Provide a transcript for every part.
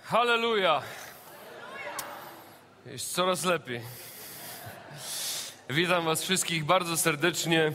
Halleluja! Jest coraz lepiej. Witam was wszystkich bardzo serdecznie.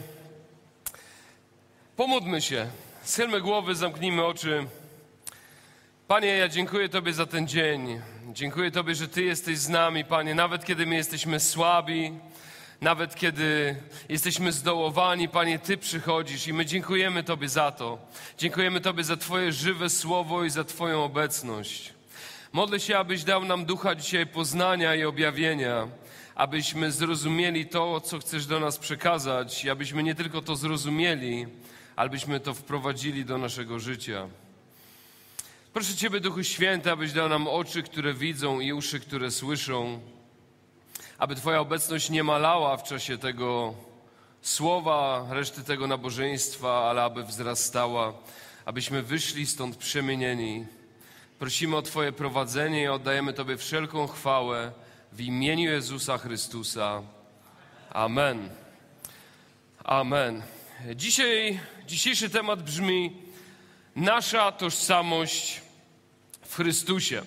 Pomódlmy się. Schylmy głowy, zamknijmy oczy. Panie, ja dziękuję Tobie za ten dzień. Dziękuję Tobie, że Ty jesteś z nami, Panie, nawet kiedy my jesteśmy słabi, nawet kiedy jesteśmy zdołowani, Panie, Ty przychodzisz i my dziękujemy Tobie za to. Dziękujemy Tobie za Twoje żywe słowo i za Twoją obecność. Modlę się, abyś dał nam ducha dzisiaj poznania i objawienia, abyśmy zrozumieli to, co chcesz do nas przekazać i abyśmy nie tylko to zrozumieli, ale byśmy to wprowadzili do naszego życia. Proszę Ciebie, Duchu Święty, abyś dał nam oczy, które widzą i uszy, które słyszą, aby Twoja obecność nie malała w czasie tego słowa, reszty tego nabożeństwa, ale aby wzrastała, abyśmy wyszli stąd przemienieni. Prosimy o Twoje prowadzenie i oddajemy Tobie wszelką chwałę w imieniu Jezusa Chrystusa. Amen. Amen. Dzisiejszy temat brzmi: nasza tożsamość w Chrystusie.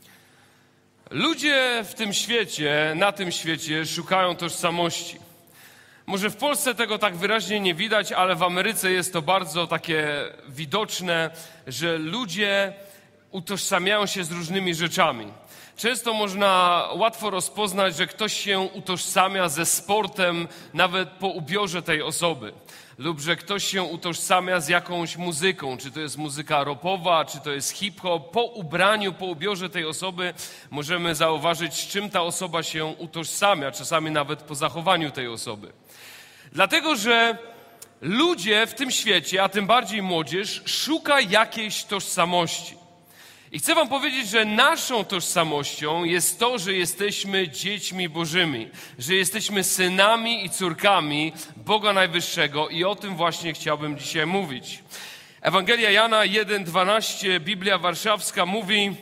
Ludzie w tym świecie, na tym świecie szukają tożsamości. Może w Polsce tego tak wyraźnie nie widać, ale w Ameryce jest to bardzo takie widoczne, że ludzie utożsamiają się z różnymi rzeczami. Często można łatwo rozpoznać, że ktoś się utożsamia ze sportem nawet po ubiorze tej osoby. Lub że ktoś się utożsamia z jakąś muzyką, czy to jest muzyka rockowa, czy to jest hip-hop. Po ubraniu, po ubiorze tej osoby możemy zauważyć, z czym ta osoba się utożsamia, czasami nawet po zachowaniu tej osoby. Dlatego, że ludzie w tym świecie, a tym bardziej młodzież, szuka jakiejś tożsamości. I chcę wam powiedzieć, że naszą tożsamością jest to, że jesteśmy dziećmi Bożymi, że jesteśmy synami i córkami Boga Najwyższego i o tym właśnie chciałbym dzisiaj mówić. Ewangelia Jana 1:12, Biblia Warszawska mówi: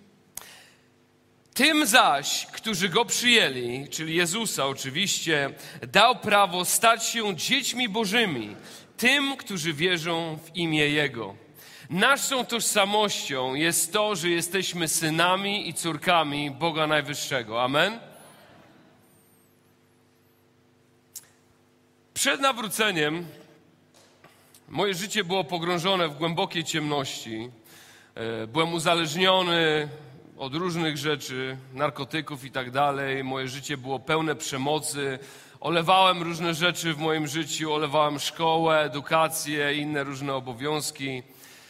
tym zaś, którzy Go przyjęli, czyli Jezusa oczywiście, dał prawo stać się dziećmi Bożymi, tym, którzy wierzą w imię Jego. Naszą tożsamością jest to, że jesteśmy synami i córkami Boga Najwyższego. Amen? Przed nawróceniem moje życie było pogrążone w głębokiej ciemności. Byłem uzależniony od różnych rzeczy, narkotyków i tak dalej. Moje życie było pełne przemocy. Olewałem różne rzeczy w moim życiu, olewałem szkołę, edukację i inne różne obowiązki.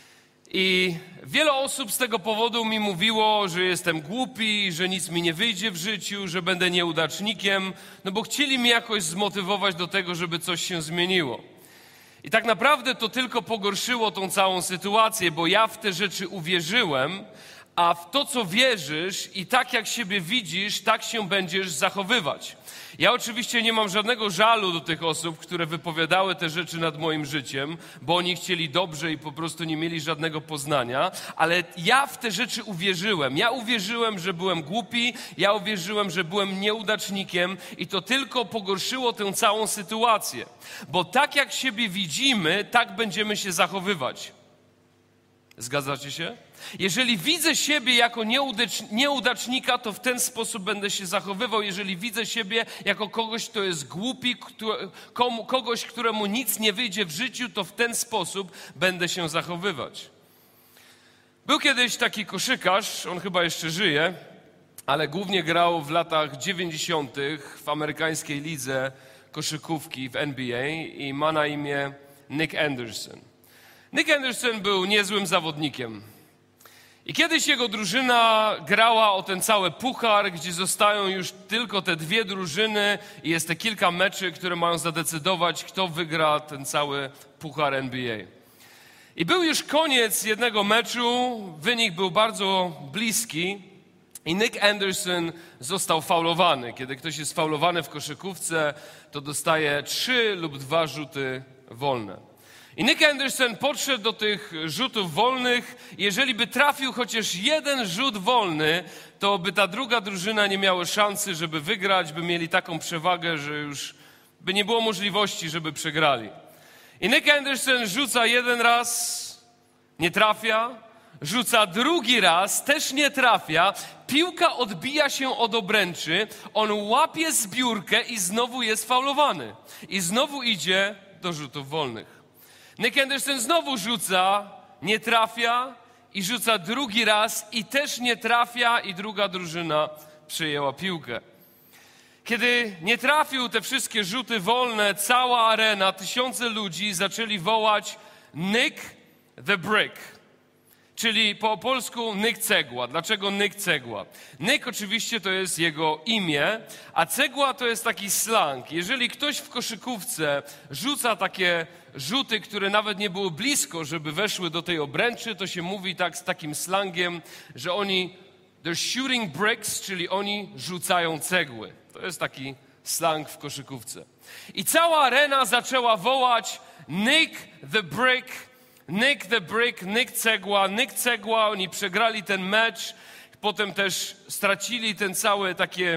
I wiele osób z tego powodu mi mówiło, że jestem głupi, że nic mi nie wyjdzie w życiu, że będę nieudacznikiem, no bo chcieli mnie jakoś zmotywować do tego, żeby coś się zmieniło. I tak naprawdę to tylko pogorszyło tą całą sytuację, bo ja w te rzeczy uwierzyłem, a w to, co wierzysz i tak jak siebie widzisz, tak się będziesz zachowywać. Ja oczywiście nie mam żadnego żalu do tych osób, które wypowiadały te rzeczy nad moim życiem, bo oni chcieli dobrze i po prostu nie mieli żadnego poznania, ale ja w te rzeczy uwierzyłem. Ja uwierzyłem, że byłem głupi, ja uwierzyłem, że byłem nieudacznikiem i to tylko pogorszyło tę całą sytuację. Bo tak jak siebie widzimy, tak będziemy się zachowywać. Zgadzacie się? Jeżeli widzę siebie jako nieudacznika, to w ten sposób będę się zachowywał. Jeżeli widzę siebie jako kogoś, kto jest głupi, kogoś, któremu nic nie wyjdzie w życiu, to w ten sposób będę się zachowywać. Był kiedyś taki koszykarz, on chyba jeszcze żyje, ale głównie grał w latach 90. w amerykańskiej lidze koszykówki w NBA i ma na imię Nick Anderson. Nick Anderson był niezłym zawodnikiem. I kiedyś jego drużyna grała o ten cały puchar, gdzie zostają już tylko te dwie drużyny i jest te kilka meczy, które mają zadecydować, kto wygra ten cały puchar NBA. I był już koniec jednego meczu, wynik był bardzo bliski i Nick Anderson został faulowany. Kiedy ktoś jest faulowany w koszykówce, to dostaje 3 lub 2 rzuty wolne. I Nick Anderson podszedł do tych rzutów wolnych. Jeżeli by trafił chociaż jeden rzut wolny, to by ta druga drużyna nie miała szansy, żeby wygrać, by mieli taką przewagę, że już by nie było możliwości, żeby przegrali. I Nick Anderson rzuca jeden raz, nie trafia, rzuca drugi raz, też nie trafia, piłka odbija się od obręczy, on łapie zbiórkę i znowu jest faulowany. I znowu idzie do rzutów wolnych. Nick Anderson znowu rzuca, nie trafia i rzuca drugi raz i też nie trafia i druga drużyna przejęła piłkę. Kiedy nie trafił te wszystkie rzuty wolne, cała arena, tysiące ludzi zaczęli wołać Nick the Brick, czyli po polsku Nick Cegła. Dlaczego Nick Cegła? Nick oczywiście to jest jego imię, a cegła to jest taki slang. Jeżeli ktoś w koszykówce rzuca takie rzuty, które nawet nie było blisko, żeby weszły do tej obręczy, to się mówi tak z takim slangiem, że they're shooting bricks, czyli oni rzucają cegły. To jest taki slang w koszykówce. I cała arena zaczęła wołać Nick the Brick, Nick the Brick, Nick Cegła, Nick Cegła. Oni przegrali ten mecz, potem też stracili ten cały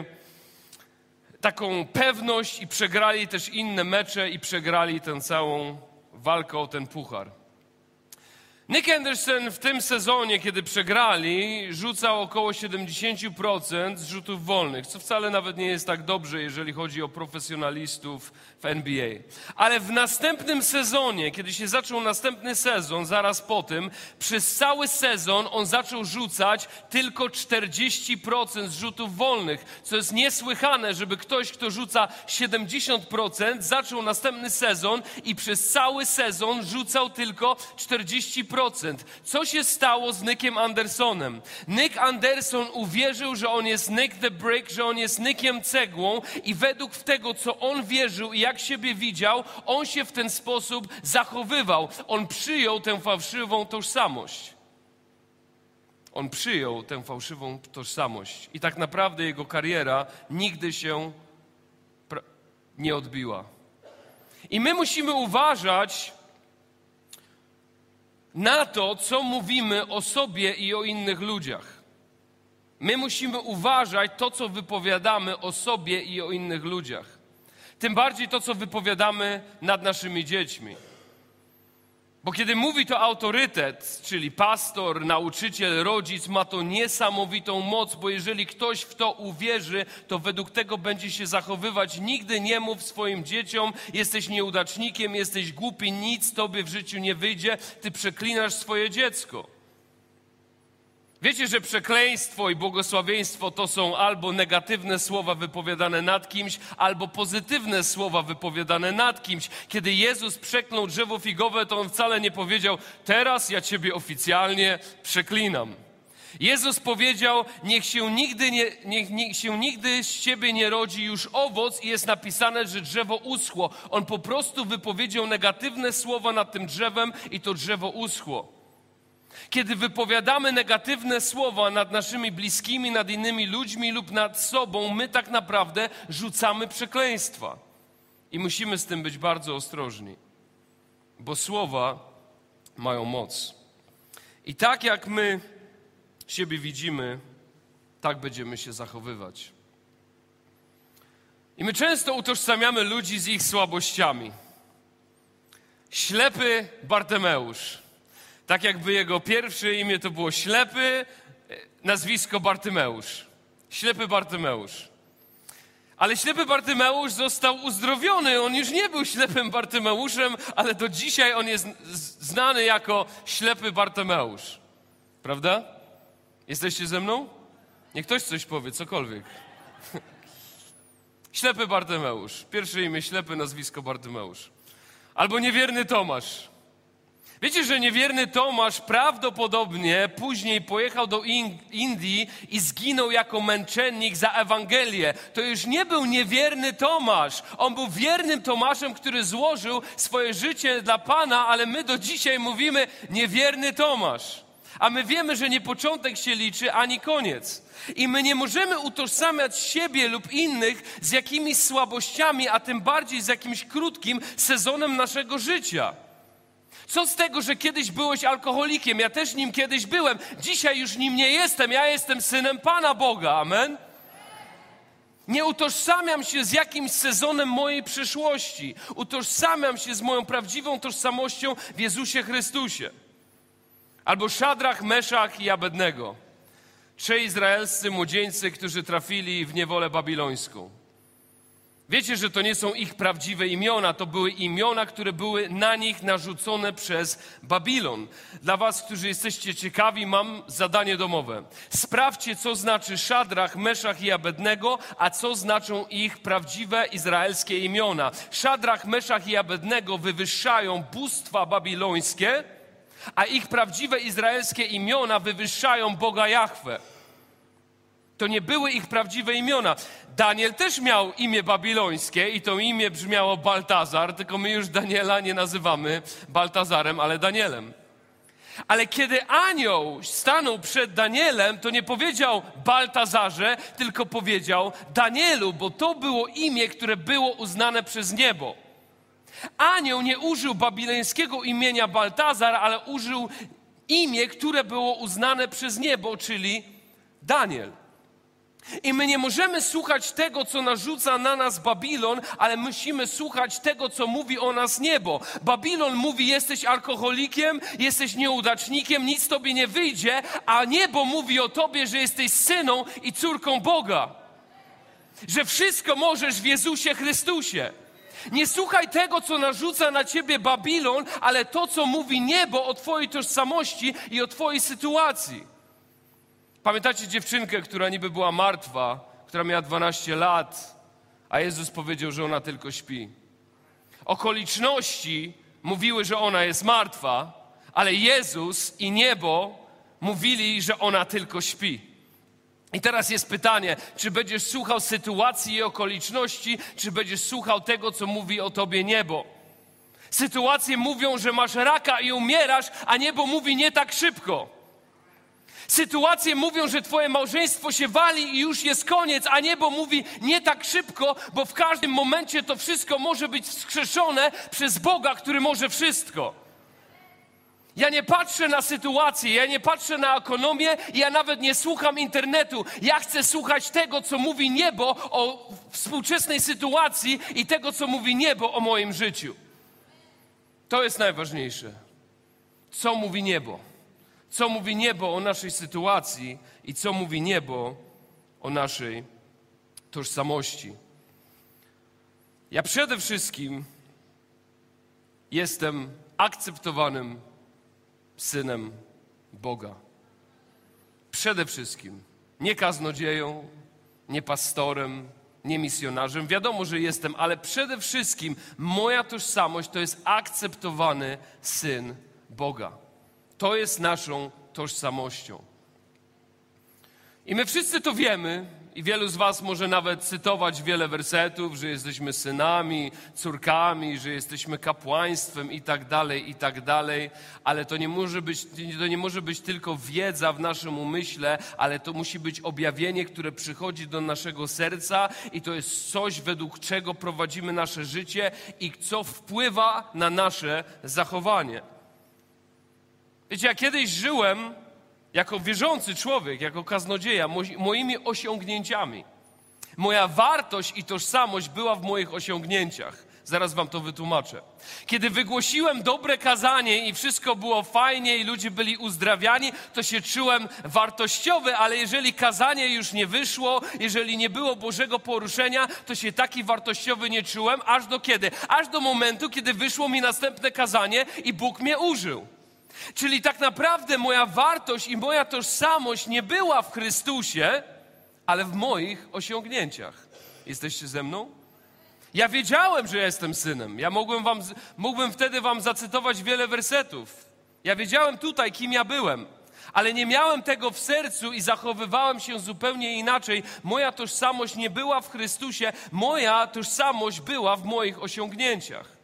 taką pewność i przegrali też inne mecze i przegrali tę całą walkę o ten puchar. Nick Anderson w tym sezonie, kiedy przegrali, rzucał około 70% z rzutów wolnych, co wcale nawet nie jest tak dobrze, jeżeli chodzi o profesjonalistów w NBA. Ale w następnym sezonie, kiedy się zaczął następny sezon, zaraz po tym, przez cały sezon on zaczął rzucać tylko 40% z rzutów wolnych, co jest niesłychane, żeby ktoś, kto rzuca 70%, zaczął następny sezon i przez cały sezon rzucał tylko 40%. Co się stało z Nickiem Andersonem? Nick Anderson uwierzył, że on jest Nick the Brick, że on jest Nickiem Cegłą i według tego, co on wierzył i jak siebie widział, on się w ten sposób zachowywał. On przyjął tę fałszywą tożsamość. On przyjął tę fałszywą tożsamość i tak naprawdę jego kariera nigdy się nie odbiła. I my musimy uważać na to, co mówimy o sobie i o innych ludziach. My musimy uważać to, co wypowiadamy o sobie i o innych ludziach. Tym bardziej to, co wypowiadamy nad naszymi dziećmi. Bo kiedy mówi to autorytet, czyli pastor, nauczyciel, rodzic, ma to niesamowitą moc, bo jeżeli ktoś w to uwierzy, to według tego będzie się zachowywać. Nigdy nie mów swoim dzieciom, jesteś nieudacznikiem, jesteś głupi, nic tobie w życiu nie wyjdzie, ty przeklinasz swoje dziecko. Wiecie, że przekleństwo i błogosławieństwo to są albo negatywne słowa wypowiadane nad kimś, albo pozytywne słowa wypowiadane nad kimś. Kiedy Jezus przeklął drzewo figowe, to On wcale nie powiedział, teraz ja ciebie oficjalnie przeklinam. Jezus powiedział, niech się nigdy z ciebie nie rodzi już owoc i jest napisane, że drzewo uschło. On po prostu wypowiedział negatywne słowa nad tym drzewem i to drzewo uschło. Kiedy wypowiadamy negatywne słowa nad naszymi bliskimi, nad innymi ludźmi lub nad sobą, my tak naprawdę rzucamy przekleństwa. I musimy z tym być bardzo ostrożni, bo słowa mają moc. I tak jak my siebie widzimy, tak będziemy się zachowywać. I my często utożsamiamy ludzi z ich słabościami. Ślepy Bartymeusz. Tak jakby jego pierwsze imię to było ślepy, nazwisko Bartymeusz. Ślepy Bartymeusz. Ale ślepy Bartymeusz został uzdrowiony. On już nie był ślepym Bartymeuszem, ale do dzisiaj on jest znany jako ślepy Bartymeusz. Prawda? Jesteście ze mną? Niech ktoś coś powie, cokolwiek. Ślepy Bartymeusz. Pierwsze imię ślepy, nazwisko Bartymeusz. Albo niewierny Tomasz. Wiecie, że niewierny Tomasz prawdopodobnie później pojechał do Indii i zginął jako męczennik za Ewangelię. To już nie był niewierny Tomasz. On był wiernym Tomaszem, który złożył swoje życie dla Pana, ale my do dzisiaj mówimy niewierny Tomasz. A my wiemy, że nie początek się liczy, ani koniec. I my nie możemy utożsamiać siebie lub innych z jakimiś słabościami, a tym bardziej z jakimś krótkim sezonem naszego życia. Co z tego, że kiedyś byłeś alkoholikiem? Ja też nim kiedyś byłem. Dzisiaj już nim nie jestem. Ja jestem synem Pana Boga. Amen? Nie utożsamiam się z jakimś sezonem mojej przyszłości. Utożsamiam się z moją prawdziwą tożsamością w Jezusie Chrystusie. Albo Szadrach, Meszach i Abednego. 3 izraelscy młodzieńcy, którzy trafili w niewolę babilońską. Wiecie, że to nie są ich prawdziwe imiona, to były imiona, które były na nich narzucone przez Babilon. Dla was, którzy jesteście ciekawi, mam zadanie domowe. Sprawdźcie, co znaczy Szadrach, Meszach i Abednego, a co znaczą ich prawdziwe izraelskie imiona. Szadrach, Meszach i Abednego wywyższają bóstwa babilońskie, a ich prawdziwe izraelskie imiona wywyższają Boga Jahwe. To nie były ich prawdziwe imiona. Daniel też miał imię babilońskie i to imię brzmiało Baltazar, tylko my już Daniela nie nazywamy Baltazarem, ale Danielem. Ale kiedy anioł stanął przed Danielem, to nie powiedział Baltazarze, tylko powiedział Danielu, bo to było imię, które było uznane przez niebo. Anioł nie użył babilońskiego imienia Baltazar, ale użył imię, które było uznane przez niebo, czyli Daniel. I my nie możemy słuchać tego, co narzuca na nas Babilon, ale musimy słuchać tego, co mówi o nas niebo. Babilon mówi, jesteś alkoholikiem, jesteś nieudacznikiem, nic tobie nie wyjdzie, a niebo mówi o tobie, że jesteś syną i córką Boga. Że wszystko możesz w Jezusie Chrystusie. Nie słuchaj tego, co narzuca na ciebie Babilon, ale to, co mówi niebo o twojej tożsamości i o twojej sytuacji. Pamiętacie dziewczynkę, która niby była martwa, która miała 12 lat, a Jezus powiedział, że ona tylko śpi. Okoliczności mówiły, że ona jest martwa, ale Jezus i niebo mówili, że ona tylko śpi. I teraz jest pytanie, czy będziesz słuchał sytuacji i okoliczności, czy będziesz słuchał tego, co mówi o tobie niebo. Sytuacje mówią, że masz raka i umierasz, a niebo mówi nie tak szybko. Sytuacje mówią, że twoje małżeństwo się wali i już jest koniec, a niebo mówi nie tak szybko, bo w każdym momencie to wszystko może być wskrzeszone przez Boga, który może wszystko. Ja nie patrzę na sytuację, ja nie patrzę na ekonomię, ja nawet nie słucham internetu. Ja chcę słuchać tego, co mówi niebo o współczesnej sytuacji i tego, co mówi niebo o moim życiu. To jest najważniejsze. Co mówi niebo? Co mówi niebo o naszej sytuacji i co mówi niebo o naszej tożsamości. Ja przede wszystkim jestem akceptowanym synem Boga. Przede wszystkim. Nie kaznodzieją, nie pastorem, nie misjonarzem. Wiadomo, że jestem, ale przede wszystkim moja tożsamość to jest akceptowany syn Boga. To jest naszą tożsamością. I my wszyscy to wiemy i wielu z was może nawet cytować wiele wersetów, że jesteśmy synami, córkami, że jesteśmy kapłaństwem i tak dalej, ale to nie może być tylko wiedza w naszym umyśle, ale to musi być objawienie, które przychodzi do naszego serca i to jest coś, według czego prowadzimy nasze życie i co wpływa na nasze zachowanie. Wiecie, ja kiedyś żyłem jako wierzący człowiek, jako kaznodzieja, moimi osiągnięciami. Moja wartość i tożsamość była w moich osiągnięciach. Zaraz wam to wytłumaczę. Kiedy wygłosiłem dobre kazanie i wszystko było fajnie i ludzie byli uzdrawiani, to się czułem wartościowy, ale jeżeli kazanie już nie wyszło, jeżeli nie było Bożego poruszenia, to się taki wartościowy nie czułem. Aż do kiedy? Aż do momentu, kiedy wyszło mi następne kazanie i Bóg mnie użył. Czyli tak naprawdę moja wartość i moja tożsamość nie była w Chrystusie, ale w moich osiągnięciach. Jesteście ze mną? Ja wiedziałem, że jestem synem. Ja mógłbym wtedy wam zacytować wiele wersetów. Ja wiedziałem tutaj, kim ja byłem, ale nie miałem tego w sercu i zachowywałem się zupełnie inaczej. Moja tożsamość nie była w Chrystusie, moja tożsamość była w moich osiągnięciach.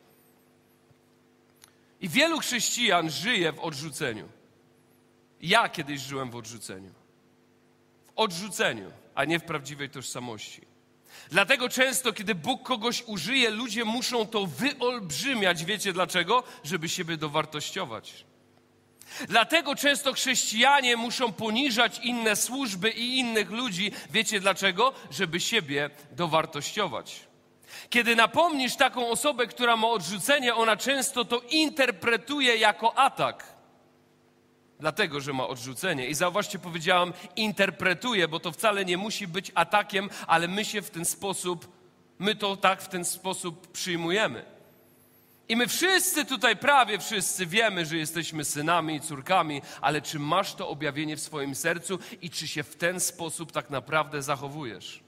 I wielu chrześcijan żyje w odrzuceniu. Ja kiedyś żyłem w odrzuceniu. W odrzuceniu, a nie w prawdziwej tożsamości. Dlatego często, kiedy Bóg kogoś użyje, ludzie muszą to wyolbrzymiać. Wiecie dlaczego? Żeby siebie dowartościować. Dlatego często chrześcijanie muszą poniżać inne służby i innych ludzi. Wiecie dlaczego? Żeby siebie dowartościować. Kiedy napomnisz taką osobę, która ma odrzucenie, ona często to interpretuje jako atak. dlatego, że ma odrzucenie. I zauważcie, powiedziałam, interpretuje, bo to wcale nie musi być atakiem, ale my to tak w ten sposób przyjmujemy. I my wszyscy tutaj, prawie wszyscy wiemy, że jesteśmy synami i córkami, ale czy masz to objawienie w swoim sercu i czy się w ten sposób tak naprawdę zachowujesz?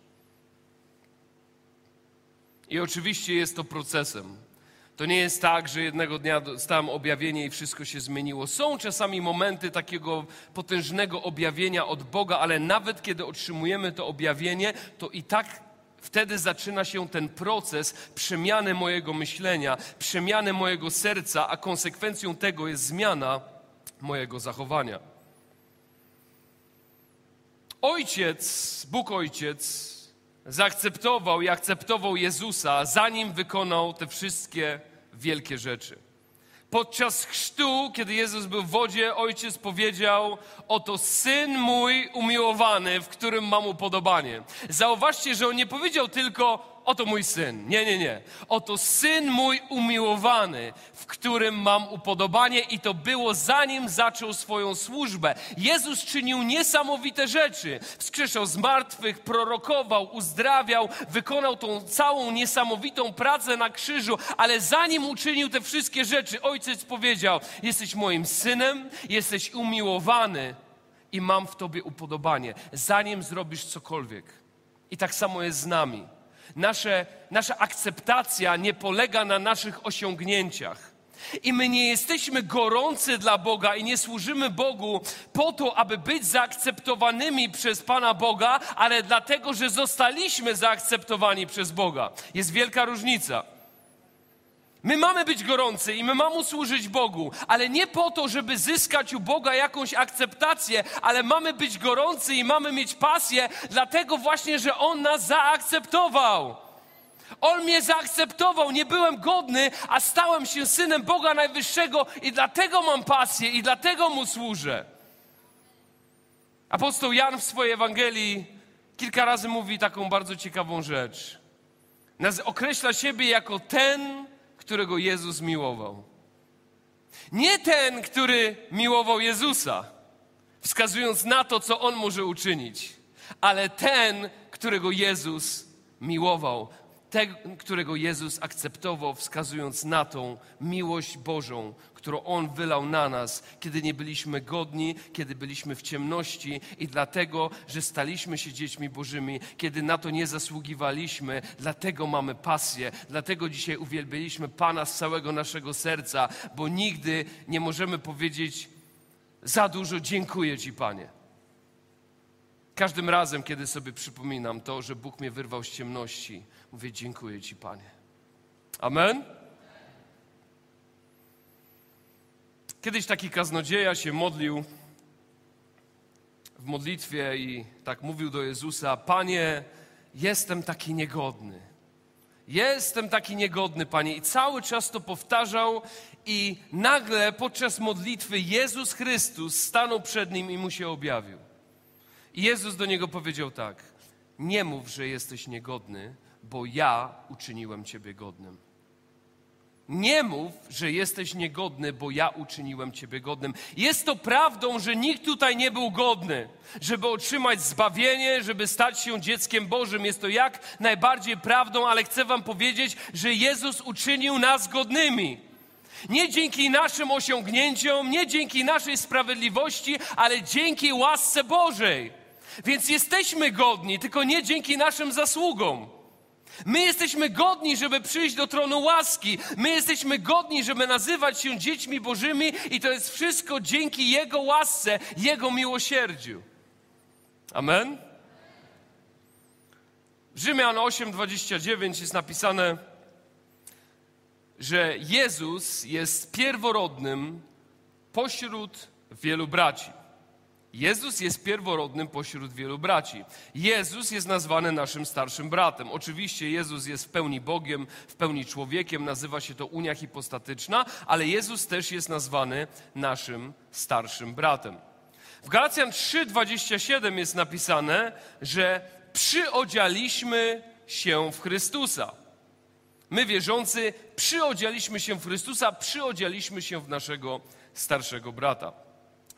I oczywiście jest to procesem. To nie jest tak, że jednego dnia dostałem objawienie i wszystko się zmieniło. Są czasami momenty takiego potężnego objawienia od Boga, ale nawet kiedy otrzymujemy to objawienie, to i tak wtedy zaczyna się ten proces przemiany mojego myślenia, przemiany mojego serca, a konsekwencją tego jest zmiana mojego zachowania. Bóg Ojciec zaakceptował i akceptował Jezusa, zanim wykonał te wszystkie wielkie rzeczy. Podczas chrztu, kiedy Jezus był w wodzie, Ojciec powiedział: oto Syn mój umiłowany, w którym mam upodobanie. Zauważcie, że On nie powiedział tylko: oto mój Syn. Nie. Oto Syn mój umiłowany, w którym mam upodobanie, i to było zanim zaczął swoją służbę. Jezus czynił niesamowite rzeczy. Wskrzeszał z martwych, prorokował, uzdrawiał, wykonał tą całą niesamowitą pracę na krzyżu, ale zanim uczynił te wszystkie rzeczy, Ojciec powiedział: jesteś moim Synem, jesteś umiłowany i mam w Tobie upodobanie, zanim zrobisz cokolwiek. I tak samo jest z nami. Nasza akceptacja nie polega na naszych osiągnięciach. I my nie jesteśmy gorący dla Boga i nie służymy Bogu po to, aby być zaakceptowanymi przez Pana Boga, ale dlatego, że zostaliśmy zaakceptowani przez Boga. Jest wielka różnica. My mamy być gorący i my mamy służyć Bogu, ale nie po to, żeby zyskać u Boga jakąś akceptację, ale mamy być gorący i mamy mieć pasję, dlatego właśnie, że On nas zaakceptował. On mnie zaakceptował, nie byłem godny, a stałem się synem Boga Najwyższego i dlatego mam pasję i dlatego Mu służę. Apostoł Jan w swojej Ewangelii kilka razy mówi taką bardzo ciekawą rzecz. Określa siebie jako ten, którego Jezus miłował. Nie ten, który miłował Jezusa, wskazując na to, co On może uczynić, ale ten, którego Jezus miłował, ten, którego Jezus akceptował, wskazując na tą miłość Bożą, którą On wylał na nas, kiedy nie byliśmy godni, kiedy byliśmy w ciemności i dlatego, że staliśmy się dziećmi Bożymi, kiedy na to nie zasługiwaliśmy, dlatego mamy pasję, dlatego dzisiaj uwielbialiśmy Pana z całego naszego serca, bo nigdy nie możemy powiedzieć za dużo: dziękuję Ci, Panie. Każdym razem, kiedy sobie przypominam to, że Bóg mnie wyrwał z ciemności, mówię: dziękuję Ci, Panie. Amen? Kiedyś taki kaznodzieja się modlił w modlitwie i tak mówił do Jezusa: Panie, jestem taki niegodny. Jestem taki niegodny, Panie. I cały czas to powtarzał i nagle podczas modlitwy Jezus Chrystus stanął przed nim i mu się objawił. I Jezus do niego powiedział tak: nie mów, że jesteś niegodny, bo ja uczyniłem Ciebie godnym. Nie mów, że jesteś niegodny, bo ja uczyniłem Ciebie godnym. Jest to prawdą, że nikt tutaj nie był godny, żeby otrzymać zbawienie, żeby stać się dzieckiem Bożym. Jest to jak najbardziej prawdą, ale chcę Wam powiedzieć, że Jezus uczynił nas godnymi. Nie dzięki naszym osiągnięciom, nie dzięki naszej sprawiedliwości, ale dzięki łasce Bożej. Więc jesteśmy godni, tylko nie dzięki naszym zasługom. My jesteśmy godni, żeby przyjść do tronu łaski. My jesteśmy godni, żeby nazywać się dziećmi Bożymi i to jest wszystko dzięki Jego łasce, Jego miłosierdziu. Amen? W Rzymian 8:29 jest napisane, że Jezus jest pierworodnym pośród wielu braci. Jezus jest pierworodnym pośród wielu braci. Jezus jest nazwany naszym starszym bratem. Oczywiście Jezus jest w pełni Bogiem, w pełni człowiekiem, nazywa się to unia hipostatyczna, ale Jezus też jest nazwany naszym starszym bratem. W Galacjan 3:27 jest napisane, że przyodzialiśmy się w Chrystusa. My wierzący przyodzialiśmy się w Chrystusa, przyodzialiśmy się w naszego starszego brata.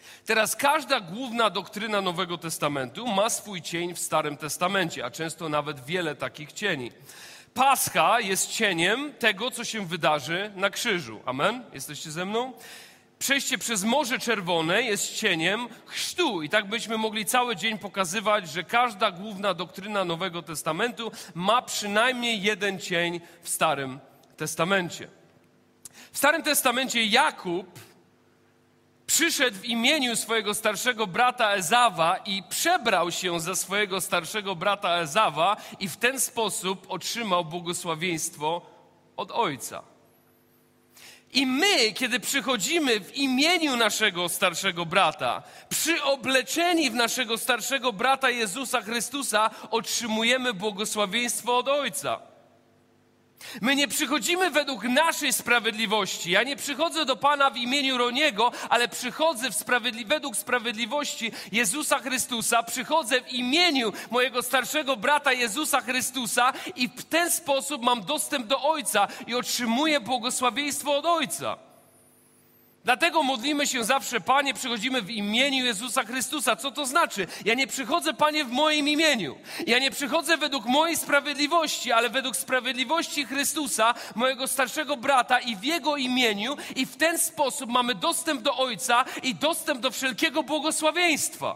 Teraz każda główna doktryna Nowego Testamentu ma swój cień w Starym Testamencie, a często nawet wiele takich cieni. Pascha jest cieniem tego, co się wydarzy na krzyżu. Amen? Jesteście ze mną? Przejście przez Morze Czerwone jest cieniem chrztu. I tak byśmy mogli cały dzień pokazywać, że każda główna doktryna Nowego Testamentu ma przynajmniej jeden cień w Starym Testamencie. W Starym Testamencie Jakub przyszedł w imieniu swojego starszego brata Ezawa i przebrał się za swojego starszego brata Ezawa i w ten sposób otrzymał błogosławieństwo od Ojca. I my, kiedy przychodzimy w imieniu naszego starszego brata, przyobleczeni w naszego starszego brata Jezusa Chrystusa, otrzymujemy błogosławieństwo od Ojca. My nie przychodzimy według naszej sprawiedliwości. Ja nie przychodzę do Pana w imieniu Roniego, ale przychodzę według sprawiedliwości Jezusa Chrystusa. Przychodzę w imieniu mojego starszego brata Jezusa Chrystusa i w ten sposób mam dostęp do Ojca i otrzymuję błogosławieństwo od Ojca. Dlatego modlimy się zawsze, Panie, przychodzimy w imieniu Jezusa Chrystusa. Co to znaczy? Ja nie przychodzę, Panie, w moim imieniu. Ja nie przychodzę według mojej sprawiedliwości, ale według sprawiedliwości Chrystusa, mojego starszego brata i w Jego imieniu. I w ten sposób mamy dostęp do Ojca i dostęp do wszelkiego błogosławieństwa.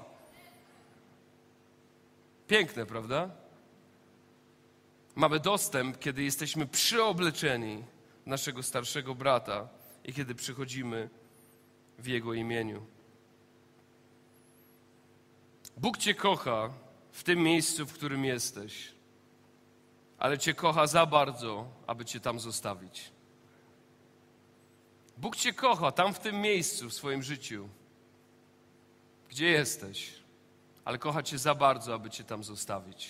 Piękne, prawda? Mamy dostęp, kiedy jesteśmy przyobleczeni naszego starszego brata i kiedy przychodzimy w Jego imieniu. Bóg Cię kocha w tym miejscu, w którym jesteś, ale Cię kocha za bardzo, aby Cię tam zostawić. Bóg Cię kocha tam w tym miejscu w swoim życiu, gdzie jesteś, ale kocha Cię za bardzo, aby Cię tam zostawić.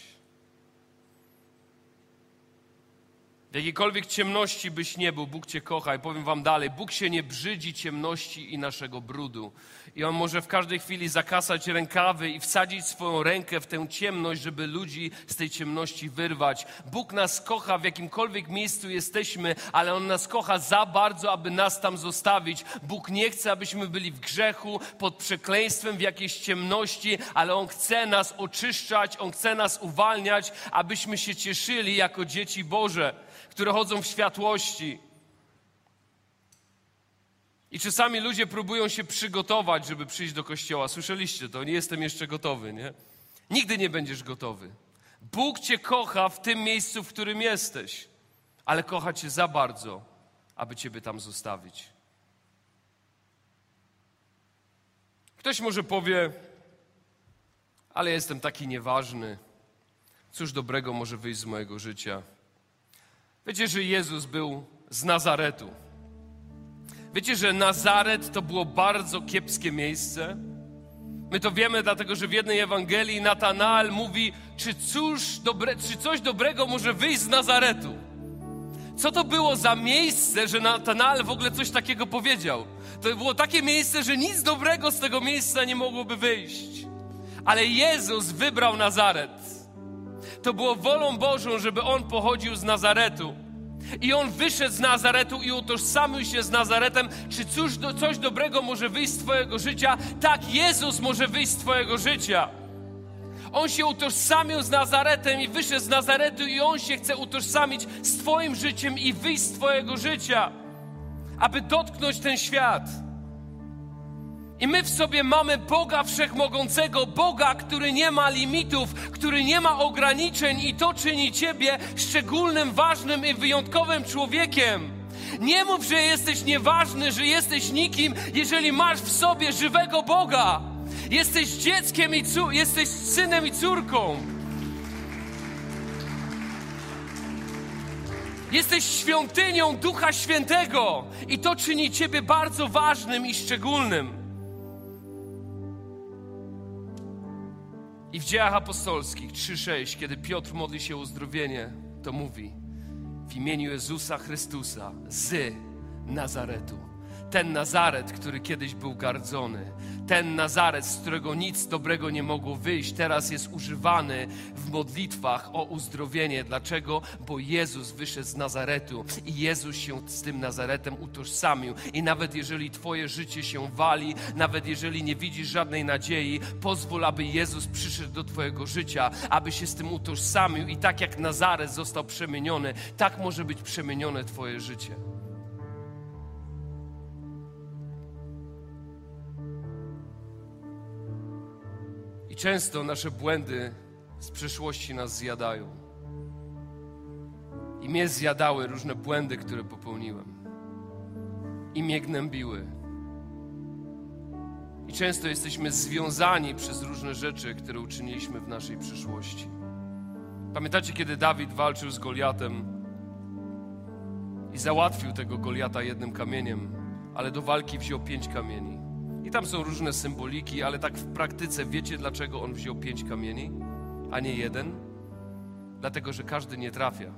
W jakiejkolwiek ciemności byś nie był, Bóg Cię kocha. I powiem wam dalej, Bóg się nie brzydzi ciemności i naszego brudu. I On może w każdej chwili zakasać rękawy i wsadzić swoją rękę w tę ciemność, żeby ludzi z tej ciemności wyrwać. Bóg nas kocha w jakimkolwiek miejscu jesteśmy, ale On nas kocha za bardzo, aby nas tam zostawić. Bóg nie chce, abyśmy byli w grzechu, pod przekleństwem, w jakiejś ciemności, ale On chce nas oczyszczać, On chce nas uwalniać, abyśmy się cieszyli jako dzieci Boże, które chodzą w światłości. I czasami ludzie próbują się przygotować, żeby przyjść do kościoła. Słyszeliście to? Nie jestem jeszcze gotowy, nie? Nigdy nie będziesz gotowy. Bóg Cię kocha w tym miejscu, w którym jesteś, ale kocha Cię za bardzo, aby Ciebie tam zostawić. Ktoś może powie, ale jestem taki nieważny. Cóż dobrego może wyjść z mojego życia? Wiecie, że Jezus był z Nazaretu. Wiecie, że Nazaret to było bardzo kiepskie miejsce? My to wiemy, dlatego że w jednej Ewangelii Natanael mówi, czy coś dobrego może wyjść z Nazaretu? Co to było za miejsce, że Natanael w ogóle coś takiego powiedział? To było takie miejsce, że nic dobrego z tego miejsca nie mogłoby wyjść. Ale Jezus wybrał Nazaret. To było wolą Bożą, żeby On pochodził z Nazaretu. I On wyszedł z Nazaretu i utożsamił się z Nazaretem. Czy coś dobrego może wyjść z Twojego życia? Tak, Jezus może wyjść z Twojego życia. On się utożsamił z Nazaretem i wyszedł z Nazaretu i On się chce utożsamić z Twoim życiem i wyjść z Twojego życia, aby dotknąć ten świat. I my w sobie mamy Boga Wszechmogącego, Boga, który nie ma limitów, który nie ma ograniczeń i to czyni Ciebie szczególnym, ważnym i wyjątkowym człowiekiem. Nie mów, że jesteś nieważny, że jesteś nikim, jeżeli masz w sobie żywego Boga. Jesteś dzieckiem i jesteś synem i córką. Jesteś świątynią Ducha Świętego i to czyni Ciebie bardzo ważnym i szczególnym. I w Dziejach Apostolskich 3:6, kiedy Piotr modli się o uzdrowienie, to mówi w imieniu Jezusa Chrystusa z Nazaretu. Ten Nazaret, który kiedyś był gardzony. Ten Nazaret, z którego nic dobrego nie mogło wyjść, teraz jest używany w modlitwach o uzdrowienie. Dlaczego? Bo Jezus wyszedł z Nazaretu i Jezus się z tym Nazaretem utożsamił. I nawet jeżeli twoje życie się wali, nawet jeżeli nie widzisz żadnej nadziei, pozwól, aby Jezus przyszedł do twojego życia, aby się z tym utożsamił. I tak jak Nazaret został przemieniony, tak może być przemienione twoje życie. Często nasze błędy z przeszłości nas zjadają. I mnie zjadały różne błędy, które popełniłem. I mnie gnębiły. I często jesteśmy związani przez różne rzeczy, które uczyniliśmy w naszej przeszłości. Pamiętacie, kiedy Dawid walczył z Goliatem i załatwił tego Goliata jednym kamieniem, ale do walki wziął 5 kamieni. I tam są różne symboliki, ale tak w praktyce wiecie, dlaczego on wziął 5 kamieni, a nie 1? Dlatego, że każdy nie trafia.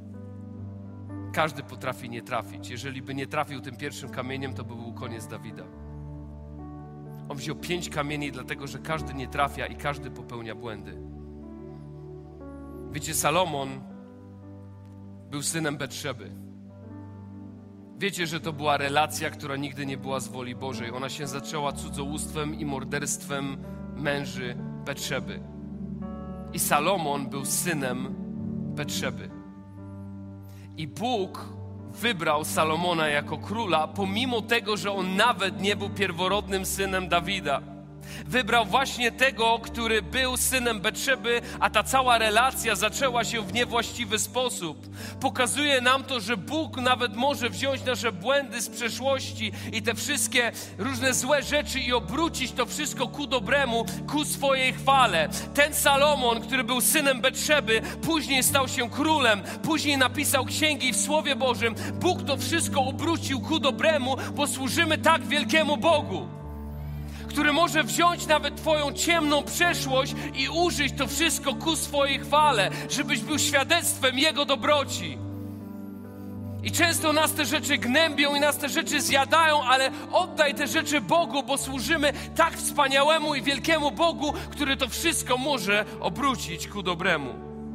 Każdy potrafi nie trafić. Jeżeli by nie trafił tym pierwszym kamieniem, to by był koniec Dawida. On wziął 5 kamieni, dlatego, że każdy nie trafia i każdy popełnia błędy. Wiecie, Salomon był synem Betszeby. Wiecie, że to była relacja, która nigdy nie była z woli Bożej. Ona się zaczęła cudzołóstwem i morderstwem męży Betszeby. I Salomon był synem Betszeby. I Bóg wybrał Salomona jako króla, pomimo tego, że on nawet nie był pierworodnym synem Dawida. Wybrał właśnie tego, który był synem Betszeby, a ta cała relacja zaczęła się w niewłaściwy sposób. Pokazuje nam to, że Bóg nawet może wziąć nasze błędy z przeszłości i te wszystkie różne złe rzeczy i obrócić to wszystko ku dobremu, ku swojej chwale. Ten Salomon, który był synem Betszeby, później stał się królem, później napisał księgi w Słowie Bożym. Bóg to wszystko obrócił ku dobremu, bo służymy tak wielkiemu Bogu, który może wziąć nawet twoją ciemną przeszłość i użyć to wszystko ku swojej chwale, żebyś był świadectwem Jego dobroci. I często nas te rzeczy gnębią i nas te rzeczy zjadają, ale oddaj te rzeczy Bogu, bo służymy tak wspaniałemu i wielkiemu Bogu, który to wszystko może obrócić ku dobremu.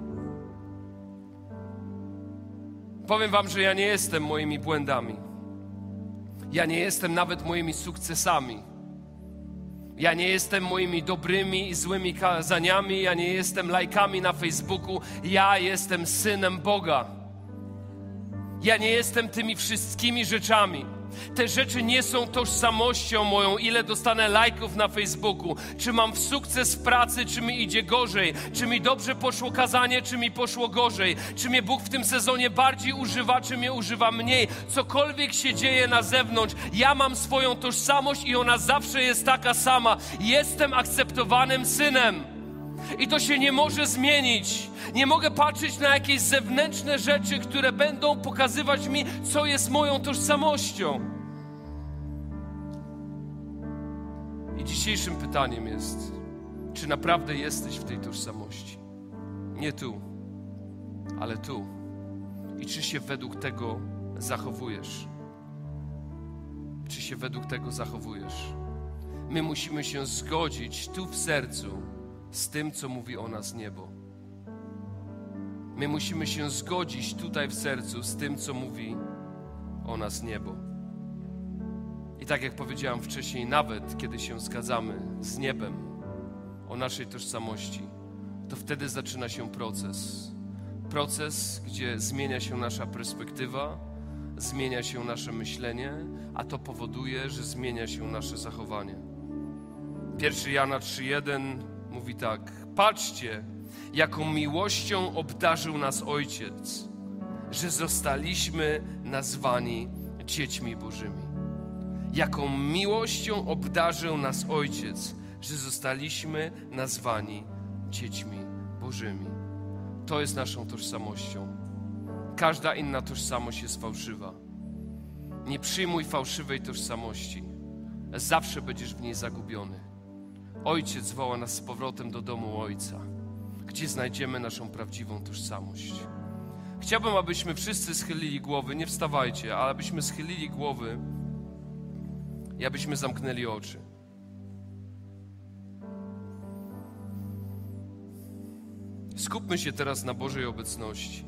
Powiem wam, że ja nie jestem moimi błędami. Ja nie jestem nawet moimi sukcesami. Ja nie jestem moimi dobrymi i złymi kazaniami, ja nie jestem lajkami na Facebooku, ja jestem synem Boga. Ja nie jestem tymi wszystkimi rzeczami. Te rzeczy nie są tożsamością moją, ile dostanę lajków na Facebooku, czy mam sukces w pracy, czy mi idzie gorzej, czy mi dobrze poszło kazanie, czy mi poszło gorzej, czy mnie Bóg w tym sezonie bardziej używa, czy mnie używa mniej. Cokolwiek się dzieje na zewnątrz, ja mam swoją tożsamość i ona zawsze jest taka sama. Jestem akceptowanym synem. I to się nie może zmienić. Nie mogę patrzeć na jakieś zewnętrzne rzeczy, które będą pokazywać mi, co jest moją tożsamością. I dzisiejszym pytaniem jest, czy naprawdę jesteś w tej tożsamości? Nie tu, ale tu. I czy się według tego zachowujesz? Czy się według tego zachowujesz? My musimy się zgodzić tu w sercu z tym, co mówi o nas niebo. My musimy się zgodzić tutaj w sercu z tym, co mówi o nas niebo. I tak jak powiedziałem wcześniej, nawet kiedy się zgadzamy z niebem o naszej tożsamości, to wtedy zaczyna się proces. Proces, gdzie zmienia się nasza perspektywa, zmienia się nasze myślenie, a to powoduje, że zmienia się nasze zachowanie. 1 Jana 3:1 mówi tak: patrzcie, jaką miłością obdarzył nas Ojciec, że zostaliśmy nazwani dziećmi Bożymi. Jaką miłością obdarzył nas Ojciec, że zostaliśmy nazwani dziećmi Bożymi. To jest naszą tożsamością. Każda inna tożsamość jest fałszywa. Nie przyjmuj fałszywej tożsamości. Zawsze będziesz w niej zagubiony. Ojciec woła nas z powrotem do domu Ojca, gdzie znajdziemy naszą prawdziwą tożsamość. Chciałbym, abyśmy wszyscy schylili głowy, nie wstawajcie, ale abyśmy schylili głowy i abyśmy zamknęli oczy. Skupmy się teraz na Bożej obecności.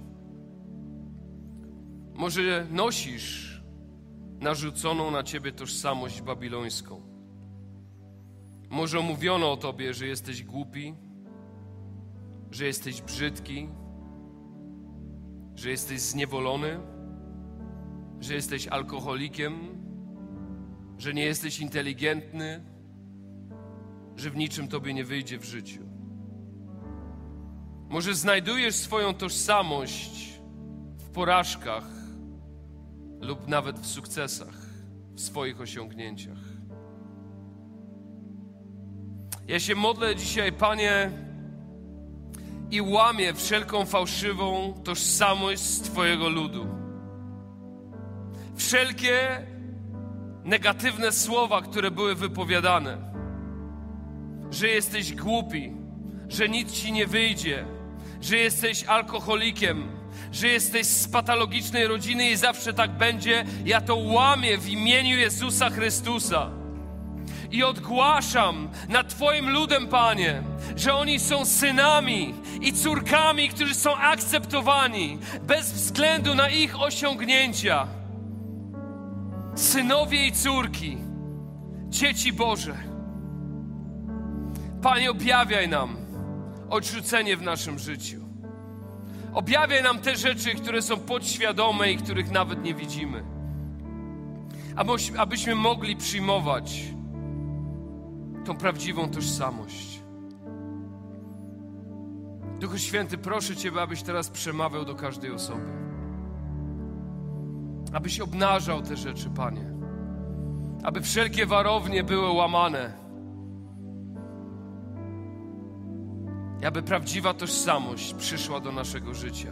Może nosisz narzuconą na ciebie tożsamość babilońską. Może mówiono o tobie, że jesteś głupi, że jesteś brzydki, że jesteś zniewolony, że jesteś alkoholikiem, że nie jesteś inteligentny, że w niczym tobie nie wyjdzie w życiu. Może znajdujesz swoją tożsamość w porażkach lub nawet w sukcesach, w swoich osiągnięciach. Ja się modlę dzisiaj, Panie, i łamię wszelką fałszywą tożsamość z Twojego ludu. Wszelkie negatywne słowa, które były wypowiadane, że jesteś głupi, że nic ci nie wyjdzie, że jesteś alkoholikiem, że jesteś z patologicznej rodziny i zawsze tak będzie, ja to łamię w imieniu Jezusa Chrystusa. I ogłaszam nad Twoim ludem, Panie, że oni są synami i córkami, którzy są akceptowani bez względu na ich osiągnięcia. Synowie i córki, dzieci Boże. Panie, objawiaj nam odrzucenie w naszym życiu. Objawiaj nam te rzeczy, które są podświadome i których nawet nie widzimy. Abyśmy mogli przyjmować tą prawdziwą tożsamość. Duchu Święty, proszę Ciebie, abyś teraz przemawiał do każdej osoby. Abyś obnażał te rzeczy, Panie. Aby wszelkie warownie były łamane. I aby prawdziwa tożsamość przyszła do naszego życia.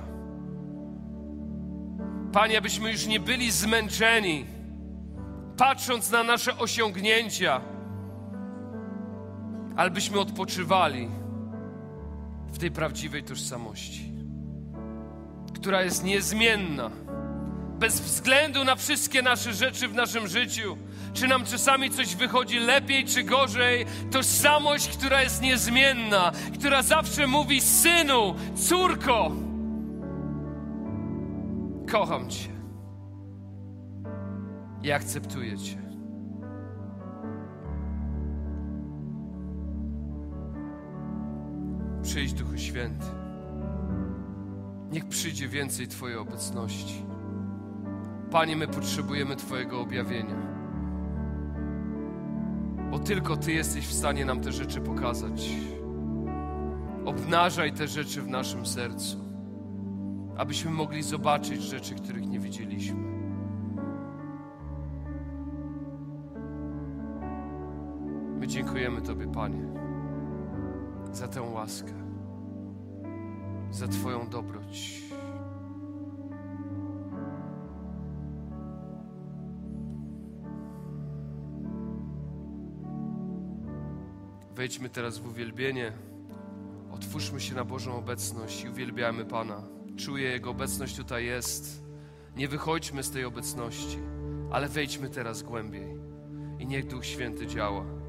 Panie, abyśmy już nie byli zmęczeni, patrząc na nasze osiągnięcia, ale byśmy odpoczywali w tej prawdziwej tożsamości, która jest niezmienna, bez względu na wszystkie nasze rzeczy w naszym życiu, czy nam czasami coś wychodzi lepiej czy gorzej. Tożsamość, która jest niezmienna, która zawsze mówi: synu, córko, kocham Cię i akceptuję Cię. Przyjdź, Duchu Święty. Niech przyjdzie więcej Twojej obecności. Panie, my potrzebujemy Twojego objawienia, bo tylko Ty jesteś w stanie nam te rzeczy pokazać. Obnażaj te rzeczy w naszym sercu, abyśmy mogli zobaczyć rzeczy, których nie widzieliśmy. My dziękujemy Tobie, Panie, za tę łaskę, za Twoją dobroć. Wejdźmy teraz w uwielbienie, otwórzmy się na Bożą obecność i uwielbiamy Pana. Czuję, Jego obecność tutaj jest. Nie wychodźmy z tej obecności, ale wejdźmy teraz głębiej i niech Duch Święty działa.